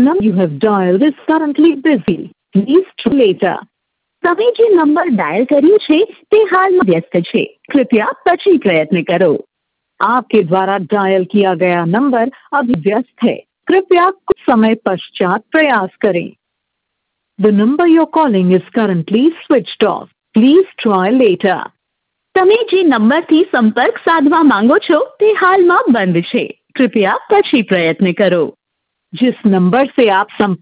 number you have dialed is currently busy. Please try later. તમે જે number dial કર્યું છે તે હાલમાં વ્યસ્ત છે. कृपया પછી પ્રયત્ન કરો. आपके द्वारा डायल किया गया नंबर अभी व्यस्त है. कृपया कुछ समय पश्चात प्रयास करें. The number you're calling is currently switched off. Please try later. તમે જે નંબરથી સંપર્ક સાધવા માંગો છો તે હાલમાં બંધ છે. कृपया પછી પ્રયત્ન કરો. जिस नंबर से आप संपर्क